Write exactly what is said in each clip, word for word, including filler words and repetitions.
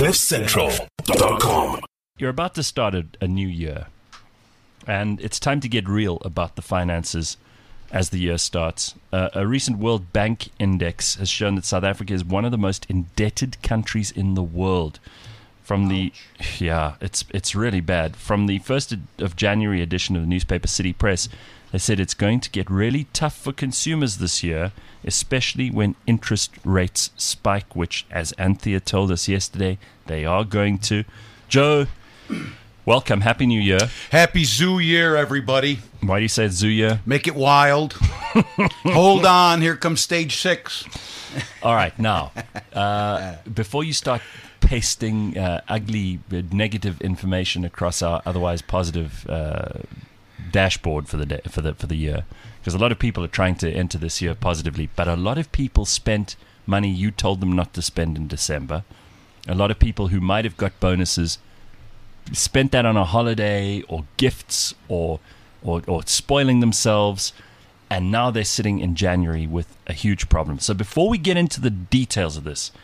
cliff central dot com. You're about to start a, a new year, and it's time to get real about the finances as the year starts. Uh, a recent World Bank index has shown that South Africa is one of the most indebted countries in the world. From the, yeah, it's it's really bad. From the first of January edition of the newspaper City Press, they said it's going to get really tough for consumers this year, especially when interest rates spike, which, as Anthea told us yesterday, they are going to. Joe, welcome. Happy New Year. Happy Zoo Year, everybody. Why do you say Zoo Year? Make it wild. Hold on. Here comes stage six. All right. Now, uh, before you start pasting uh, ugly, uh, negative information across our otherwise positive uh, dashboard for the day, for the for the year, because a lot of people are trying to enter this year positively, but a lot of people spent money you told them not to spend in December. A lot of people who might have got bonuses spent that on a holiday or gifts or or, or spoiling themselves, and now they're sitting in January with a huge problem. So before we get into the details of this,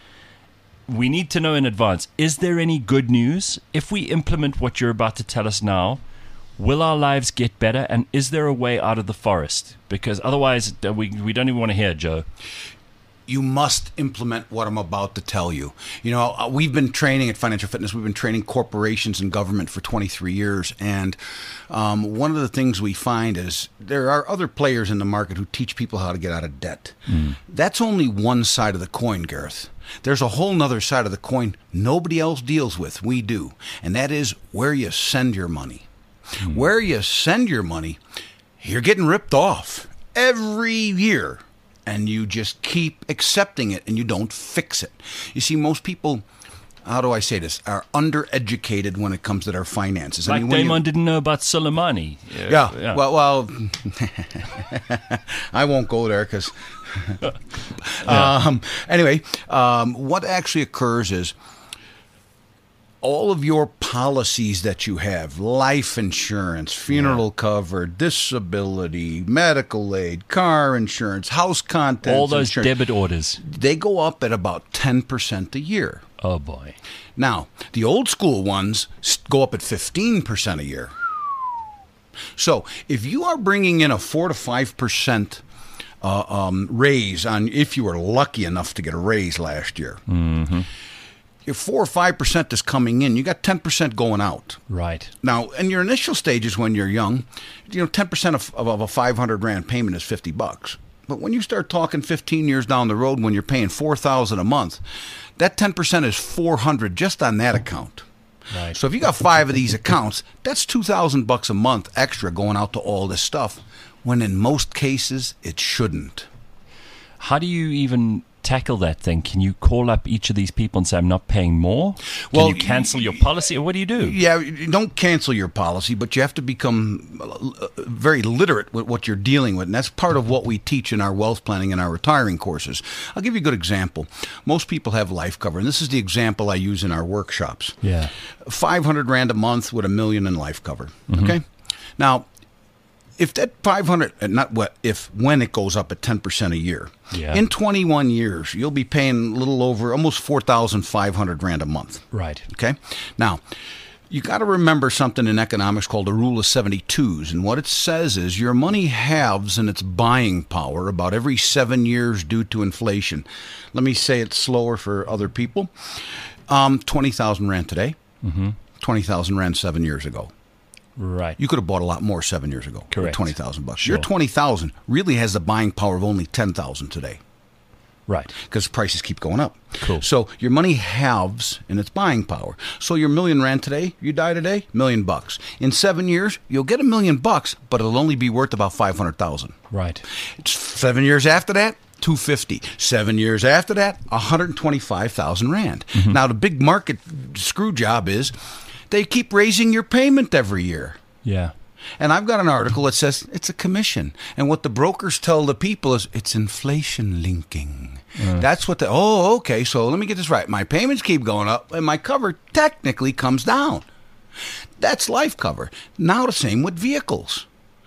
we need to know in advance, is there any good news? If we implement what you're about to tell us now, will our lives get better? And is there a way out of the forest? Because otherwise, we we don't even want to hear, Joe. You must implement what I'm about to tell you. You know, we've been training at Financial Fitness. We've been training corporations and government for twenty-three years. And um, one of the things we find is there are other players in the market who teach people how to get out of debt. Mm. That's only one side of the coin, Gareth. There's a whole nother side of the coin nobody else deals with. We do. And that is where you send your money. Mm. Where you send your money, you're getting ripped off every year. And you just keep accepting it and you don't fix it. You see, most people, how do I say this, are undereducated when it comes to their finances. Like I mean, Damon you, didn't know about Soleimani. Yeah, yeah. yeah. well, well I won't go there because... yeah. um, anyway, um, what actually occurs is all of your policies that you have, life insurance, funeral yeah. cover, disability, medical aid, car insurance, house contents, all those insurance, debit orders, they go up at about ten percent a year. Oh, boy. Now, the old school ones go up at fifteen percent a year. So if you are bringing in a four to five percent uh, um, raise on, if you were lucky enough to get a raise last year, mm-hmm. your four or five percent is coming in. You got ten percent going out. Right. Now, in your initial stages when you're young, you know, ten percent of, of, of a five hundred rand payment is fifty bucks. But when you start talking fifteen years down the road, when you're paying four thousand a month, that ten percent is four hundred just on that account. Right. So if you got five of these accounts, that's two thousand bucks a month extra going out to all this stuff, when in most cases it shouldn't. How do you even tackle that thing? Can you call up each of these people and say, I'm not paying more? Can well, you cancel your policy? Or what do you do? Yeah, you don't cancel your policy, but you have to become very literate with what you're dealing with. And that's part of what we teach in our wealth planning and our retiring courses. I'll give you a good example. Most people have life cover, and this is the example I use in our workshops. Yeah. five hundred rand a month with a million in life cover. Mm-hmm. Okay? Now, if that five hundred, not what, if, when it goes up at ten percent a year, yeah. in twenty-one years, you'll be paying a little over, almost four thousand five hundred rand a month. Right. Okay? Now, you got to remember something in economics called the rule of seventy-twos. And what it says is your money halves in its buying power about every seven years due to inflation. Let me say it slower for other people. Um, twenty thousand rand today, mm-hmm. twenty thousand rand seven years ago. Right. You could have bought a lot more seven years ago. Correct. twenty thousand bucks. Sure. Your twenty thousand really has the buying power of only ten thousand today. Right. Because prices keep going up. Cool. So your money halves in its buying power. So your million rand today, you die today, million bucks. In seven years, you'll get a million bucks, but it'll only be worth about five hundred thousand. Right. It's seven years after that, two hundred fifty. Seven years after that, one hundred twenty-five thousand rand. Mm-hmm. Now the big market screw job is they keep raising your payment every year. Yeah. And I've got an article that says it's a commission. And what the brokers tell the people is it's inflation linking. Uh. That's what the, oh, okay, so let me get this right. My payments keep going up and my cover technically comes down. That's life cover. Now the same with vehicles.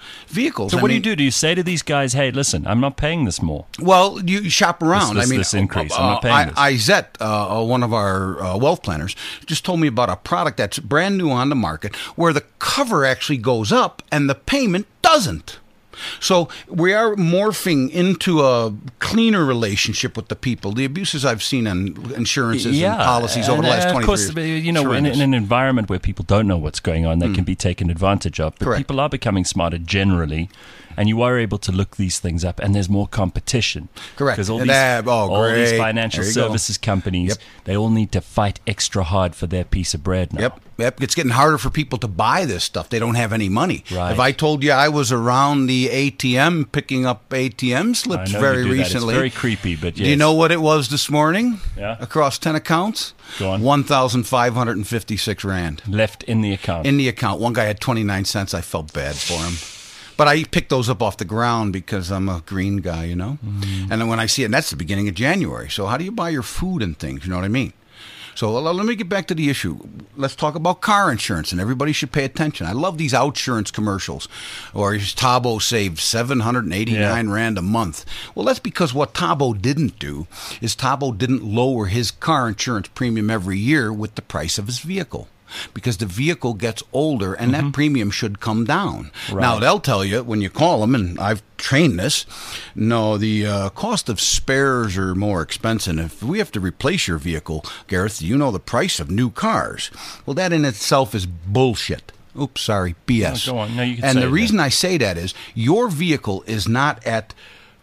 Vehicles. So I what mean, do you do? Do you say to these guys, "Hey, listen, I'm not paying this more"? Well, you shop around. This- this- I mean, this increase. Uh, I'm not paying I, this. Izette, uh, one of our uh, wealth planners, just told me about a product that's brand new on the market where the cover actually goes up and the payment doesn't. So we are morphing into a cleaner relationship with the people. The abuses I've seen on insurances and policies over and, the last uh, twenty of course, years. you know, in, in an environment where people don't know what's going on, they Mm. can be taken advantage of. But Correct. people are becoming smarter generally, and you are able to look these things up, and there's more competition. Correct. Because all, And these, that- oh, all these great. financial There you go. services companies, Yep. they all need to fight extra hard for their piece of bread now. Yep, yep. It's getting harder for people to buy this stuff. They don't have any money. Right. If I told you I was around the A T M picking up A T M I slips know very you do that. recently. It's very creepy, but yes. Do you know what it was this morning? Yeah. Across ten accounts? Go on. one thousand five hundred fifty-six rand. Left in the account. In the account. One guy had twenty-nine cents. I felt bad for him. But I picked those up off the ground because I'm a green guy, you know? Mm. And then when I see it, and that's the beginning of January. So how do you buy your food and things? You know what I mean? So uh, let me get back to the issue. Let's talk about car insurance, and everybody should pay attention. I love these outsurance commercials, or Tabo saved seven hundred eighty-nine Yeah. rand a month. Well, that's because what Tabo didn't do is Tabo didn't lower his car insurance premium every year with the price of his vehicle. Because the vehicle gets older and that premium should come down. Right. Now, they'll tell you when you call them, and I've trained this, no, the uh, cost of spares are more expensive. If we have to replace your vehicle, Gareth, you know the price of new cars. Well, that in itself is bullshit. Oops, sorry, B S. No, go on. No, you can and say the it reason then. I say that is your vehicle is not at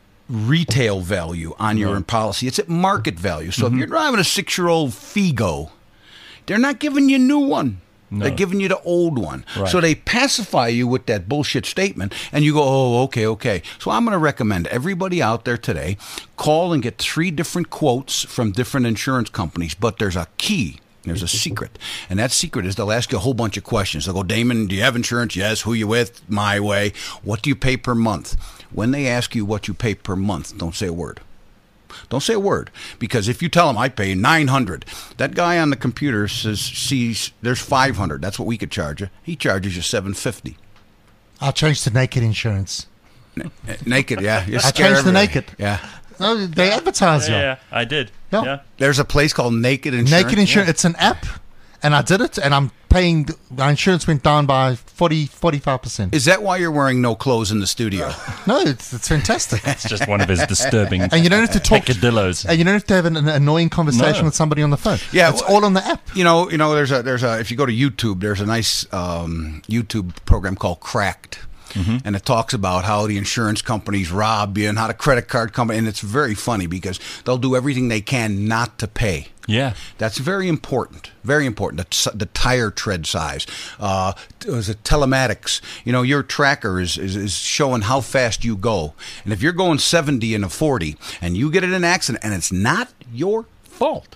retail value on your No. policy. It's at market value. So Mm-hmm. if you're driving a six-year-old Figo, they're not giving you a new one. No. They're giving you the old one. Right. So they pacify you with that bullshit statement, and you go, oh, okay, okay. So I'm going to recommend everybody out there today call and get three different quotes from different insurance companies, but there's a key. There's a secret. And that secret is they'll ask you a whole bunch of questions. They'll go, Damon, do you have insurance? Yes. Who you with? My way. What do you pay per month? When they ask you what you pay per month, don't say a word. Don't say a word, because if you tell them I pay nine hundred, that guy on the computer says, sees there's five hundred. That's what we could charge you. He charges you seven fifty. I changed to naked insurance. N- Naked, yeah. You I scare changed to everybody. naked. Yeah. No, they advertise yeah, you. yeah, I did. Yeah. Yeah. There's a place called Naked Insurance. Naked insurance. It's an app, and I did it, and I'm paying. My insurance went down by forty, forty-five percent. Is that why you're wearing no clothes in the studio? No, it's, it's fantastic. It's just one of his disturbing And you don't have to talk. peccadillos. And you don't have to have an, an annoying conversation No. with somebody on the phone. Yeah, it's well, all on the app. You know, you know. There's a there's a if you go to YouTube, there's a nice um, YouTube program called Cracked. Mm-hmm. And it talks about how the insurance companies rob you and how the credit card company, and it's very funny because they'll do everything they can not to pay. Yeah. That's very important. Very important. The, the tire tread size. Uh, was it telematics? You know, your tracker is, is, is showing how fast you go. And if you're going seventy in a forty and you get in an accident and it's not your fault,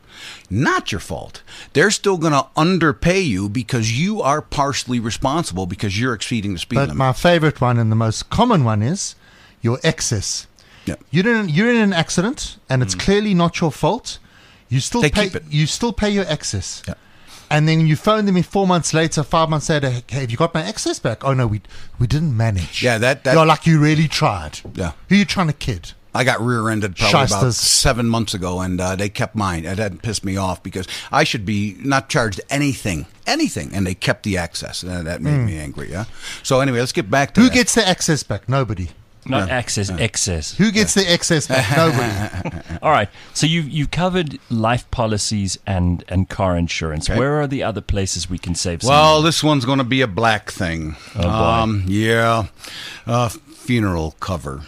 not your fault, they're still going to underpay you because you are partially responsible because you're exceeding the speed But limit. my favorite one and the most common one is your excess. Yeah. You didn't. You're in an accident, and it's clearly not your fault. You still They pay. keep it. You still pay your excess. Yeah. And then you phone them in four months later, five months later. Hey, have you got my excess back? Oh no, we we didn't manage. Yeah, that- that- You're like you really tried. Yeah. Who you trying to kid? I got rear-ended probably about Shysters. seven months ago, and uh, they kept mine. And that pissed me off because I should be not charged anything, anything, and they kept the access. Uh, that made me angry, yeah? So anyway, let's get back to Who that. gets the excess back? Nobody. Not access, excess. Who gets the excess back? Nobody. All right. So you've you've covered life policies and, and car insurance. Okay. Where are the other places we can save some Well, money? this one's going to be a black thing. Oh, boy. Um, yeah. Uh, funeral cover.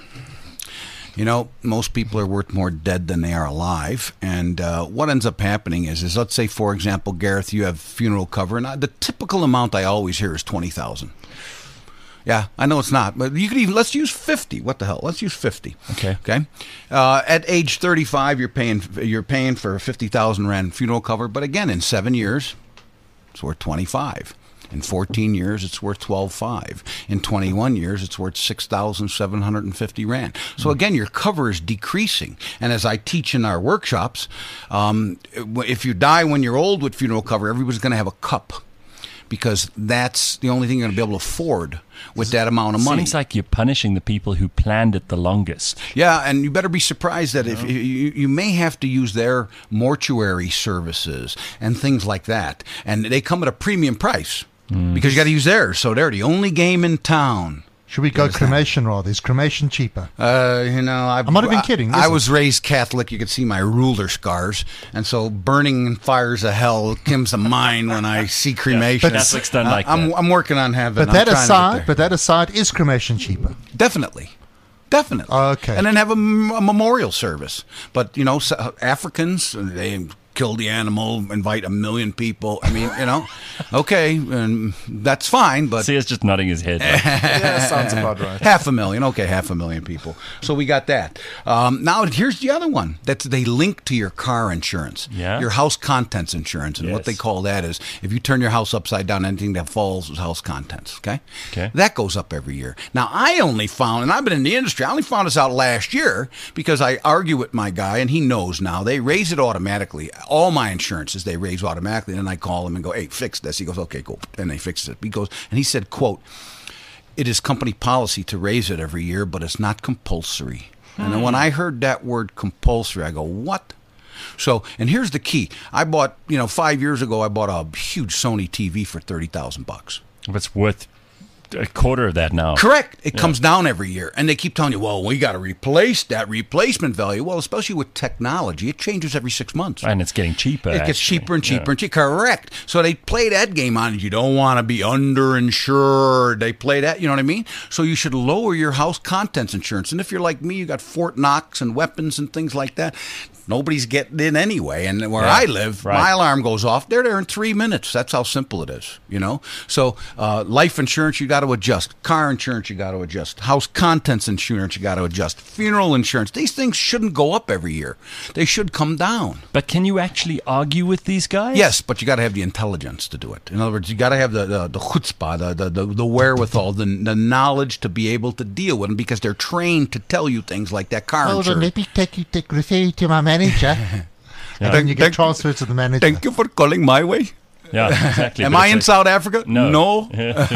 You know, most people are worth more dead than they are alive. And uh, what ends up happening is, is, let's say, for example, Gareth, you have funeral cover. And I, the typical amount I always hear is twenty thousand dollars. Yeah, I know it's not, but you could even, let's use fifty. What the hell? Let's use fifty. Okay. Okay. Uh, at age thirty-five, you're paying you're paying for a fifty thousand rand funeral cover, but again, in seven years, it's worth twenty-five. In fourteen years, it's worth twelve five. In twenty-one years, it's worth six thousand seven hundred fifty rand. So again, your cover is decreasing. And as I teach in our workshops, um, if you die when you're old with funeral cover, everybody's going to have a cup. because that's the only thing you're going to be able to afford with that amount of money. Seems like you're punishing the people who planned it the longest. Yeah, and you better be surprised that if you, you may have to use their mortuary services and things like that, and they come at a premium price Mm. because you got to use theirs. So they're the only game in town. Should we go cremation rather? Is cremation cheaper? Uh, you know, I, I'm not even kidding. I, I Listen. was raised Catholic. You could see my ruler scars, and so burning in fires of hell comes to mind when I see cremation. But Catholics don't Uh, like I'm, that. I'm working on having. But I'm that trying to get aside, there. but that aside, is cremation cheaper? Definitely. Definitely. Okay. And then have a, m- a memorial service. But, you know, s- Africans, they kill the animal, invite a million people. I mean, you know, okay, and that's fine, but See, he's just nodding his head. like, Yeah, sounds about right. half a million. Okay, half a million people. So we got that. Um, now, here's the other one. That's they link to your car insurance, Yeah. your house contents insurance. And what Yes. they call that is if you turn your house upside down, anything that falls is house contents, okay? Okay. That goes up every year. Now, I only found, and I've been in the industry, I only found this out last year because I argue with my guy, and he knows now. They raise it automatically. All my insurances, they raise automatically. And then I call him and go, hey, fix this. He goes, okay, cool. And they fix it. He goes, and he said, quote, it is company policy to raise it every year, but it's not compulsory. And then when I heard that word compulsory, I go, what? So, and here's the key. I bought, you know, five years ago, I bought a huge Sony T V for thirty thousand bucks. If it's worth a quarter of that now. Correct. It comes down every year. And they keep telling you, well, we got to replace that replacement value. Well, especially with technology, it changes every six months. And it's getting cheaper. It gets actually. cheaper and cheaper Yeah. and cheaper. Correct. So they play that game on it. You don't want to be underinsured. They play that, you know what I mean? So you should lower your house contents insurance. And if you're like me, you got Fort Knox and weapons and things like that. Nobody's getting in anyway. And where Yeah, I live, right. my alarm goes off. They're there in three minutes. That's how simple it is, you know? So uh, life insurance, you got to adjust. Car insurance, you got to adjust. House contents insurance, you got to adjust. Funeral insurance. These things shouldn't go up every year. They should come down. But can you actually argue with these guys? Yes, but you got to have the intelligence to do it. In other words, you got to have the the, the chutzpah, the, the, the, the wherewithal, the, the knowledge to be able to deal with them because they're trained to tell you things like that car Hold on, insurance. let me take you, take, refer you to my manager. And then you get Thank- transferred to the manager. Thank you for calling my way. Yeah, exactly. Am But I it's in like- South Africa? No. No.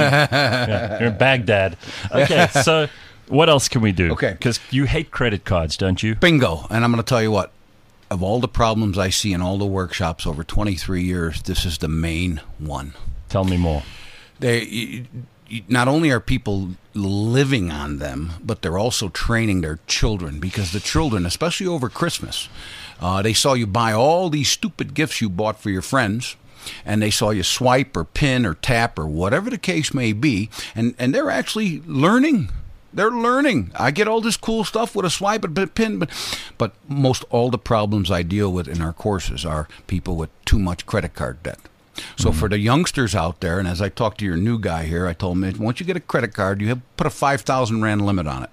Yeah, you're in Baghdad. Okay, so what else can we do? Okay. Because you hate credit cards, don't you? Bingo. And I'm going to tell you what. Of all the problems I see in all the workshops over twenty-three years, this is the main one. Tell me more. They you- you- not only are people living on them, but they're also training their children because the children, especially over Christmas, uh, they saw you buy all these stupid gifts you bought for your friends. And they saw you swipe or pin or tap or whatever the case may be, and, and they're actually learning. They're learning. I get all this cool stuff with a swipe and a pin, but but most all the problems I deal with in our courses are people with too much credit card debt. So for the youngsters out there, and as I talked to your new guy here, I told him, once you get a credit card, you have put a five thousand rand limit on it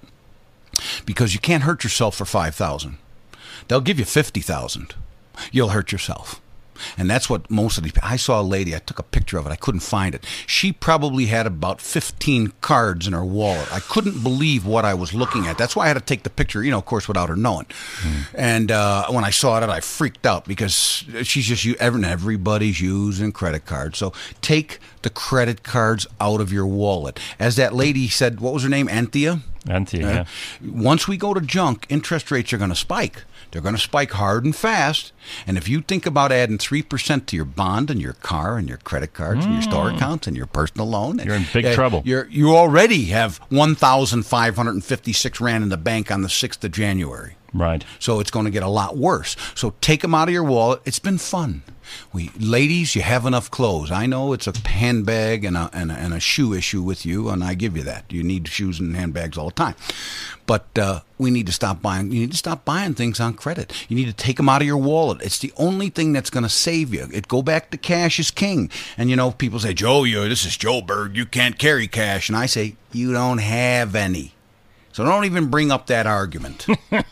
because you can't hurt yourself for five thousand. They'll give you fifty thousand. You'll hurt yourself. And that's what most of the I saw a lady, I took a picture of it, I couldn't find it. She probably had about fifteen cards in her wallet. I couldn't believe what I was looking at. That's why I had to take the picture, you know, of course, without her knowing. Mm. And uh, when I saw it, I freaked out because she's just, everybody's using credit cards. So take the credit cards out of your wallet. As that lady said, what was her name, Anthea? Anthea, Uh, yeah. Once we go to junk, interest rates are going to spike. They're going to spike hard and fast. And if you think about adding three percent to your bond and your car and your credit cards and your store accounts and your personal loan, You're in big uh, trouble. You're, you already have one thousand five hundred fifty-six rand in the bank on the sixth of January. Right. So it's going to get a lot worse. So take them out of your wallet. It's been fun. We ladies, you have enough clothes. I know it's a handbag and a, and a, and a shoe issue with you, and I give you that. You need shoes and handbags all the time. But uh, we need to stop buying. You need to stop buying things on credit. You need to take them out of your wallet. It's the only thing that's going to save you. It go back to cash is king. And you know, people say, Joe, you this is Joe Berg. You can't carry cash. And I say, you don't have any. So don't even bring up that argument.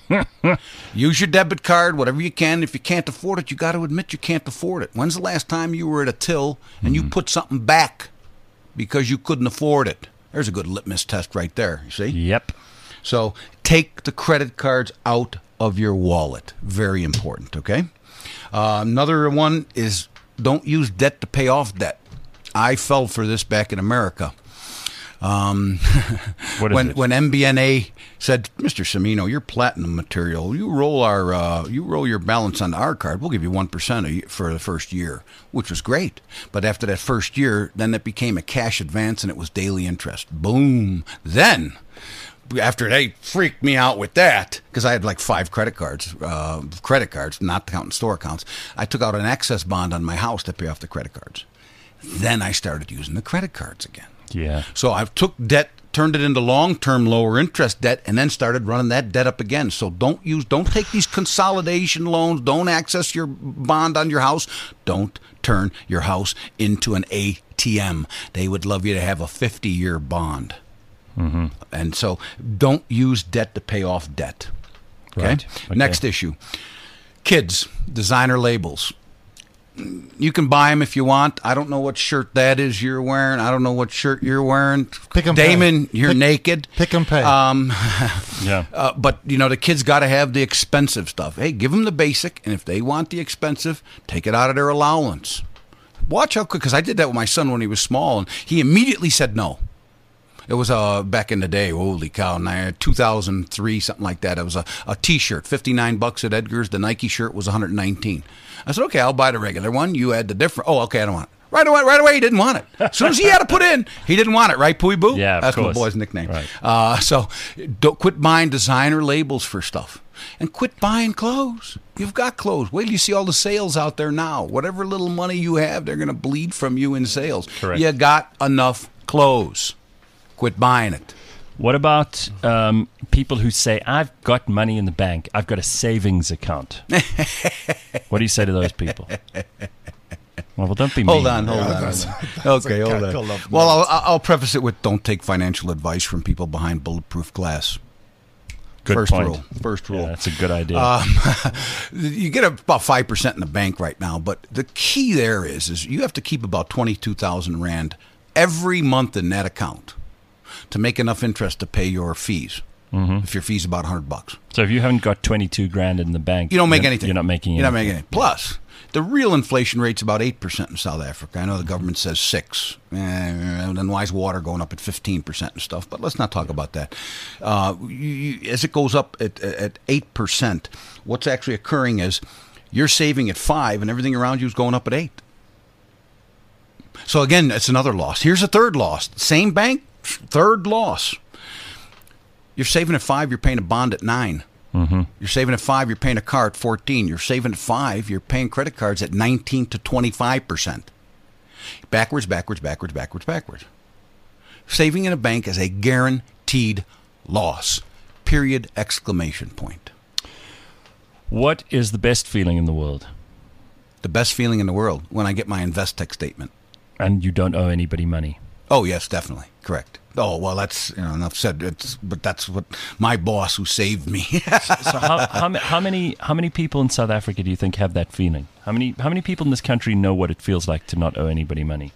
Use your debit card, whatever you can. If you can't afford it, you got to admit you can't afford it. When's the last time you were at a till and you put something back because you couldn't afford it? There's a good litmus test right there, you see? Yep. So take the credit cards out of your wallet. Very important, okay? Uh, another one is don't use debt to pay off debt. I fell for this back in America. Um, What is when it? when M B N A said, Mister Cimino, you're platinum material. You roll our uh, you roll your balance onto our card. We'll give you one percent for the first year, which was great. But after that first year, then it became a cash advance and it was daily interest. Boom. Then, after they freaked me out with that, because I had like five credit cards, uh, credit cards, not counting store accounts, I took out an excess bond on my house to pay off the credit cards. Then I started using the credit cards again. Yeah. So I took debt, turned it into long-term lower interest debt, and then started running that debt up again. So don't use, don't take these consolidation loans. Don't access your bond on your house. Don't turn your house into an A T M. They would love you to have a fifty-year bond. Mm-hmm. And so don't use debt to pay off debt. Okay? Right. Okay. Next issue. Kids, designer labels. You can buy them if you want. I don't know what shirt that is you're wearing. I don't know what shirt you're wearing. Pick 'em Damon, pay. you're Pick- naked. Pick and pay. Um, Yeah. uh, but, you know, the kids got to have the expensive stuff. Hey, give them the basic, and if they want the expensive, take it out of their allowance. Watch how quick, because I did that with my son when he was small, and he immediately said no. It was uh, back in the day, holy cow, two thousand three, something like that. It was a, a T-shirt, fifty-nine bucks at Edgar's. The Nike shirt was one hundred nineteen. I said, okay, I'll buy the regular one. You add the different. Oh, okay, I don't want it. Right away, right away, he didn't want it. As soon as he had to put in, he didn't want it, right, Pooey Boo? Yeah, of That's course. my boy's nickname. Right. Uh, so don't quit buying designer labels for stuff. And quit buying clothes. You've got clothes. Wait till you see all the sales out there now. Whatever little money you have, they're going to bleed from you in sales. Correct. You got enough clothes. Quit buying it. What about um, people who say, I've got money in the bank, I've got a savings account? What do you say to those people? Well, well don't be mean. Hold on, hold Yeah, on. that's- hold on. Okay, a hold cackle on. of Well, I'll, I'll preface it with don't take financial advice from people behind bulletproof glass. Good First point. rule. First rule. Yeah, that's a good idea. Um, you get about five percent in the bank right now, but the key there is is you have to keep about twenty-two thousand rand every month in that account to make enough interest to pay your fees. Mm-hmm. If your fee's about one hundred bucks. so if you haven't got twenty-two grand in the bank, You don't make you're, anything. You're not making You're not anything. making anything. Plus, the real inflation rate's about eight percent in South Africa. I know the government says six. Eh, then why is water going up at fifteen percent and stuff? But let's not talk about that. Uh, you, you, as it goes up at, at eight percent, what's actually occurring is you're saving at five and everything around you is going up at eight. So again, it's another loss. Here's a third loss. Same bank, third loss. You're saving at five, you're paying a bond at nine. Mm-hmm. You're saving at five, you're paying a car at fourteen. You're saving at five, you're paying credit cards at nineteen to twenty-five percent. Backwards, backwards, backwards, backwards, backwards. Saving in a bank is a guaranteed loss. Period, exclamation point. What is the best feeling in the world? The best feeling in the world when I get my Investec statement. And you don't owe anybody money. Oh, yes, definitely. Correct. Oh, well, that's, you know, enough said. It's, but that's what my boss who saved me. So how, how, ma- how many how many people in South Africa do you think have that feeling? How many how many people in this country know what it feels like to not owe anybody money?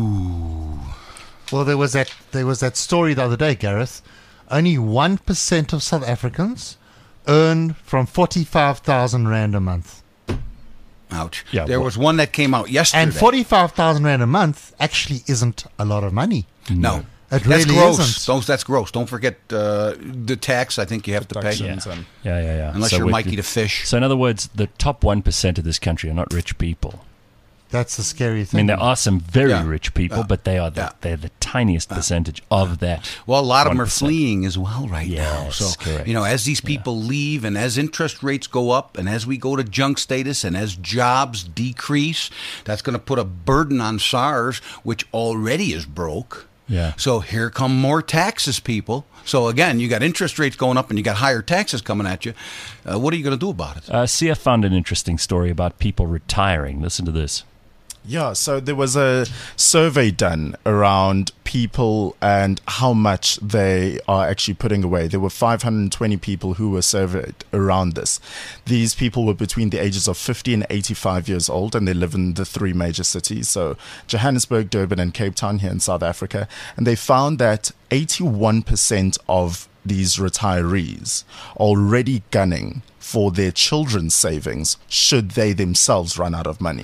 Well, there was that there was that story the other day, Gareth. Only one percent of South Africans earn from forty-five thousand rand a month, Ouch. Yeah, there well- was one that came out yesterday. and forty-five thousand rand a month actually isn't a lot of money. No. It That's really gross. isn't. Don't, that's gross. Don't forget uh, the tax I think you have to pay. Deductions and- Yeah, yeah, yeah. Unless So you're we- Mikey the Fish. So in other words, the top one percent of this country are not rich people. That's the scary I thing. mean, there are some very Yeah. rich people, Yeah. but they are the, Yeah. they're the tiniest percentage of that. Well, a lot of them are one percent. fleeing as well right now. Yes, So, correct. you know, as these people leave and as interest rates go up and as we go to junk status and as jobs decrease, that's going to put a burden on SARS, which already is broke. Yeah. So here come more taxes, people. So again, you got interest rates going up and you got higher taxes coming at you. Uh, what are you going to do about it? Uh, C F found an interesting story about people retiring. Listen to this. Yeah, so there was a survey done around people and how much they are actually putting away. There were five hundred twenty people who were surveyed around this. These people were between the ages of fifty and eighty-five years old, and they live in the three major cities, so Johannesburg, Durban, and Cape Town here in South Africa. And they found that eighty-one percent of these retirees are already gunning for their children's savings should they themselves run out of money.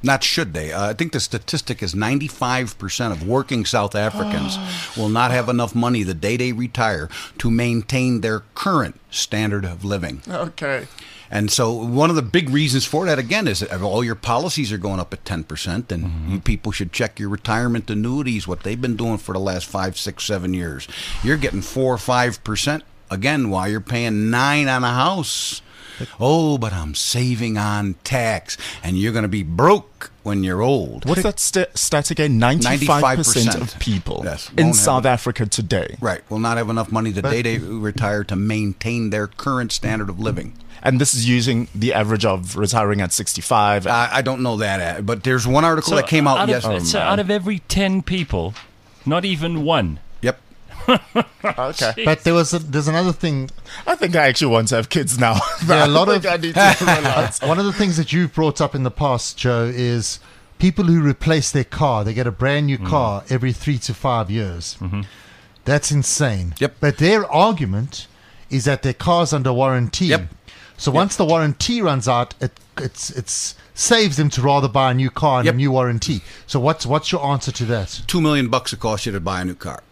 Not should they. Uh, I think the statistic is ninety-five percent of working South Africans will not have enough money the day they retire to maintain their current standard of living. Okay. And so one of the big reasons for that, again, is that all your policies are going up at ten percent, and mm-hmm. you people should check your retirement annuities, what they've been doing for the last five, six, seven years. You're getting four or five percent, again, while you're paying nine on a house. Oh, but I'm saving on tax, and you're going to be broke when you're old. What's that st- stat again? ninety-five percent of people yes, in South Africa today. Right, will not have enough money the day they retire to maintain their current standard of living. And this is using the average of retiring at sixty-five. I, I don't know that, but there's one article So that came out, out yesterday. Of, so out of every ten people, not even one. Yep. Okay. But there was a, there's another thing. I think I actually want to have kids now. There are a lot I of think I need to realize. one of the things that you've brought up in the past, Joe, is people who replace their car. They get a brand new car every three to five years. Mm-hmm. That's insane. Yep. But their argument is that their car's under warranty. Yep. So once the warranty runs out, it it's it's saves them to rather buy a new car and Yep. a new warranty. So what's what's your answer to that? Two million bucks it costs you to buy a new car.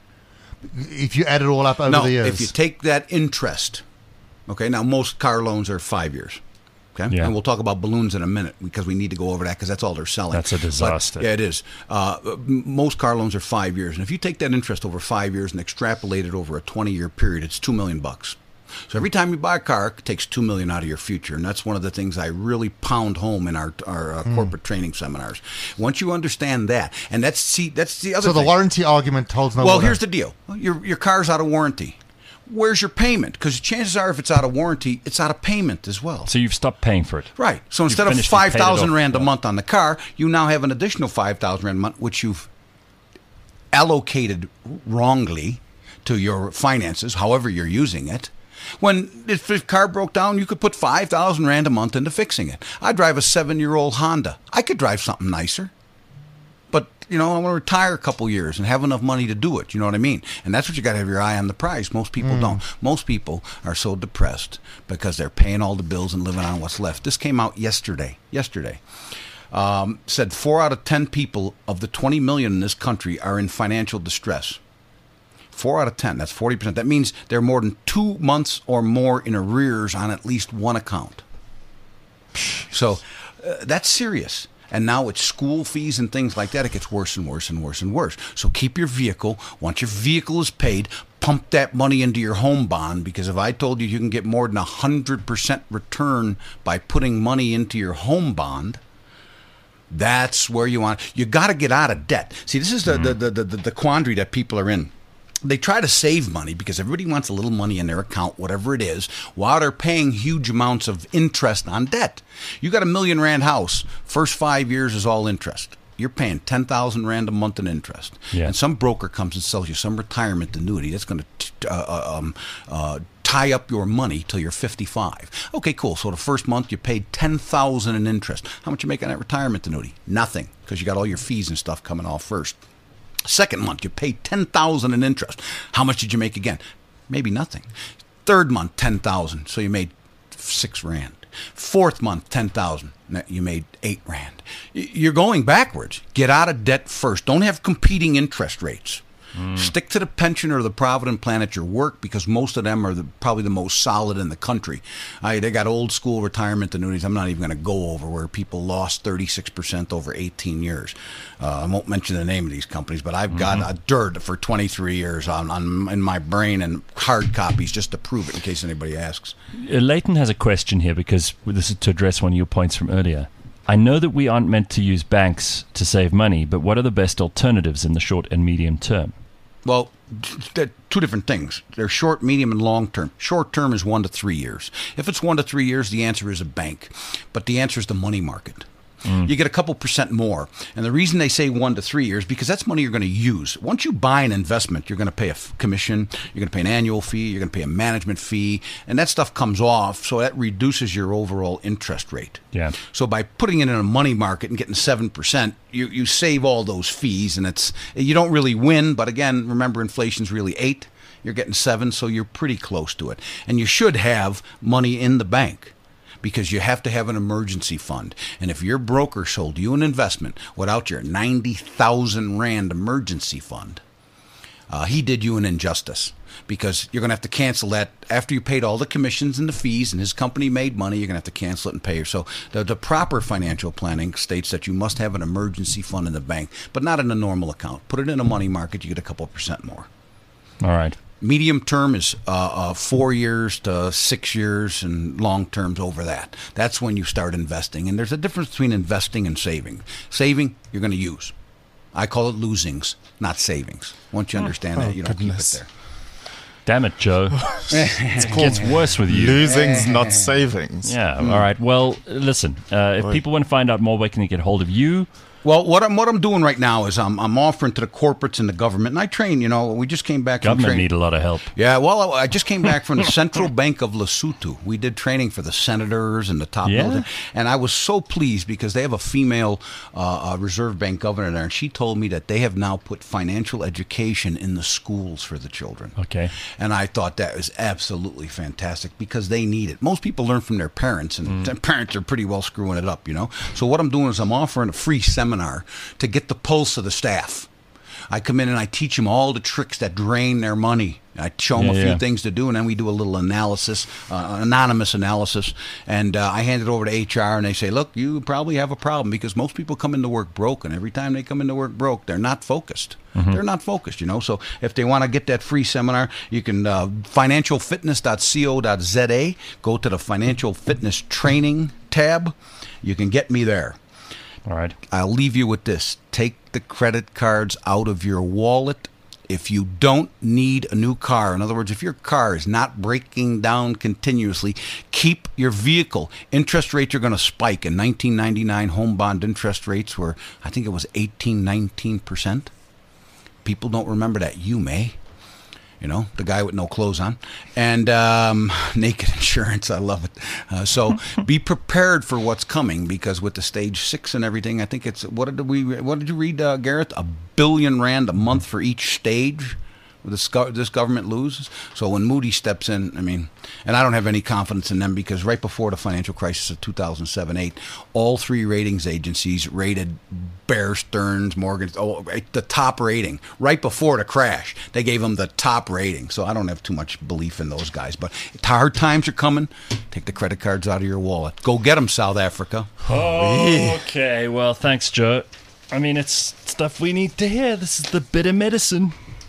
If you add it all up over No, the years, if you take that interest, okay, now most car loans are five years. Okay, Yeah. and we'll talk about balloons in a minute because we need to go over that because that's all they're selling. That's a disaster. But, yeah, it is. Uh, m- most car loans are five years, and if you take that interest over five years and extrapolate it over a twenty-year period, it's two million bucks. So every time you buy a car, it takes two million out of your future, and that's one of the things I really pound home in our our uh, Hmm. corporate training seminars. Once you understand that, and that's see, that's the other. so the thing. warranty argument holds no Well, water. here's the deal: your your car's out of warranty. Where's your payment? Because chances are, if it's out of warranty, it's out of payment as well. So you've stopped paying for it. Right. So instead of finished it, paid five it thousand off. rand a Yeah. month on the car, you now have an additional five thousand rand a month, which you've allocated wrongly to your finances, however you're using it. When if the car broke down, you could put five thousand rand a month into fixing it. I drive a seven-year-old Honda. I could drive something nicer. But, you know, I want to retire a couple years and have enough money to do it. You know what I mean? And that's what you got to have your eye on the prize. Most people don't. Most people are so depressed because they're paying all the bills and living on what's left. This came out yesterday. Yesterday. Um, said four out of ten people of the twenty million in this country are in financial distress. Four out of ten. That's forty percent. That means they're more than two months or more in arrears on at least one account. So uh, that's serious. And now it's school fees and things like that. It gets worse and worse and worse and worse. So keep your vehicle. Once your vehicle is paid, pump that money into your home bond. Because if I told you you can get more than one hundred percent return by putting money into your home bond, that's where you want. You got to get out of debt. See, this is the, mm-hmm. the, the, the, the quandary that people are in. They try to save money because everybody wants a little money in their account, whatever it is, while they're paying huge amounts of interest on debt. You got a million rand house. First five years is all interest. You're paying ten thousand rand a month in interest. Yeah. And some broker comes and sells you some retirement annuity that's going to uh, um, uh, tie up your money till you're fifty-five. Okay, cool. So the first month you paid ten thousand in interest. How much you make on that retirement annuity? Nothing, because you got all your fees and stuff coming off first. Second month, you paid ten thousand dollars in interest. How much did you make again? Maybe nothing. Third month, ten thousand dollars. So you made six rand. Fourth month, ten thousand dollars. You made eight rand. You're going backwards. Get out of debt first. Don't have competing interest rates. Mm. Stick to the pension or the provident plan at your work, because most of them are the, probably the most solid in the country. I, they got old school retirement annuities. I'm not even going to go over where people lost thirty-six percent over eighteen years. Uh, I won't mention the name of these companies, but I've got mm-hmm. a dirt for twenty-three years on, on in my brain and hard copies just to prove it in case anybody asks. Uh, Leighton has a question here, because this is to address one of your points from earlier. I know that we aren't meant to use banks to save money, but what are the best alternatives in the short and medium term? Well, they're two different things. They're short, medium, and long term. Short term is one to three years. If it's one to three years, the answer is a bank. But the answer is the money market. Mm. You get a couple percent more. And the reason they say one to three years, because that's money you're going to use. Once you buy an investment, you're going to pay a f- commission, you're going to pay an annual fee, you're going to pay a management fee, and that stuff comes off, so that reduces your overall interest rate. Yeah. So by putting it in a money market and getting seven percent, you, you save all those fees, and it's you don't really win, but again, remember, inflation's really eight. You're getting seven, so you're pretty close to it. And you should have money in the bank. because you have to have an emergency fund. And if your broker sold you an investment without your ninety thousand rand emergency fund, uh, he did you an injustice, because you're going to have to cancel that after you paid all the commissions and the fees and his company made money. You're going to have to cancel it and pay her. So the, the proper financial planning states that you must have an emergency fund in the bank, but not in a normal account. Put it in a money market, you get a couple of percent more. All right. Medium term is uh, uh, four years to six years, and long term's over that. That's when you start investing. And there's a difference between investing and saving. Saving, you're going to use. I call it losings, not savings. Once you understand Oh, that, you don't goodness. keep it there. Damn it, Joe. It gets worse with you. Losings, not savings. Yeah. All right. Well, listen. Uh, if Right. people want to find out more, where can they get hold of you? Well, what I'm what I'm doing right now is I'm I'm offering to the corporates and the government, and I train. You know, we just came back from Government training. need a lot of help. Yeah, well, I I just came back from the Central Bank of Lesotho. We did training for the senators and the top Yeah? military, and I was so pleased because they have a female uh, uh, Reserve Bank governor there, and she told me that they have now put financial education in the schools for the children. Okay. And I thought that was absolutely fantastic because they need it. Most people learn from their parents, and their parents are pretty well screwing it up, you know. So what I'm doing is I'm offering a free seminar to get the pulse of the staff. I come in and I teach them all the tricks that drain their money. I show them Yeah, a few yeah. things to do, and then we do a little analysis, uh, anonymous analysis, and uh, I hand it over to H R, and they say, look, you probably have a problem, because most people come into work broke, and every time they come into work broke, they're not focused. Mm-hmm. They're not focused, you know. So if they want to get that free seminar, you can uh, financial fitness dot co dot z a, go to the Financial Fitness Training tab. You can get me there. All right. I'll leave you with this. Take the credit cards out of your wallet. If you don't need a new car, in other words, if your car is not breaking down continuously, keep your vehicle. Interest rates are going to spike. In nineteen ninety-nine, home bond interest rates were, I think it was eighteen, nineteen percent. People don't remember that. You may. You know, the guy with no clothes on, and um, naked insurance. I love it. Uh, so be prepared for what's coming, because with the stage six and everything, I think it's what did we? What did you read, uh, Gareth? A billion rand a month for each stage. This, go- this government loses. So when Moody steps in, I mean, and I don't have any confidence in them, because right before the financial crisis of two thousand seven eight, all three ratings agencies rated Bear Stearns, Morgan, oh, the top rating. Right before the crash, they gave them the top rating. So I don't have too much belief in those guys. But hard times are coming. Take the credit cards out of your wallet. Go get them, South Africa. Okay. Well, thanks, Joe. I mean, it's stuff we need to hear. This is the bitter medicine.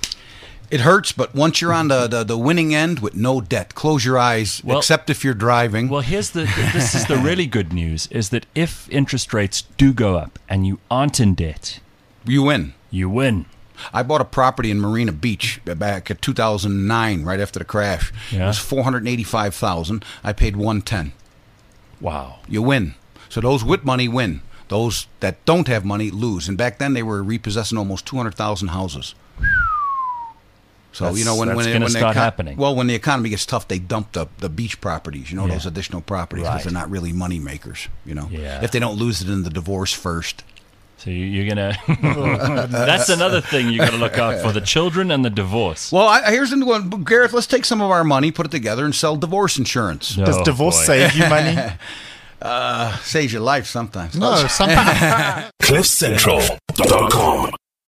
It hurts, but once you're on the, the, the winning end with no debt, close your eyes, Well- except if you're driving. Well, here's the. This is the really good news: is that if interest rates do go up and you aren't in debt, you win. you win. I bought a property in Marina Beach back in two thousand nine, right after the crash. It Yeah. was four hundred eighty-five thousand dollars. I paid one hundred ten thousand Wow. dollars. You win. So those with money win. Those that don't have money lose. And back then they were repossessing almost two hundred thousand houses. So That's- you know when that's when, gonna when the start happening. Well, when the economy gets tough, they dump the, the beach properties. You know, Yeah. those additional properties, because Right. they're not really money makers. You know, Yeah. if they don't lose it in the divorce first. So you- you're gonna. That's another thing you got to look out for: the children and the divorce. Well, I, here's the one, Gareth. Let's take some of our money, put it together, and sell divorce insurance. Does Oh, divorce boy. save you money? Saves your life sometimes. No, something. cliff central dot com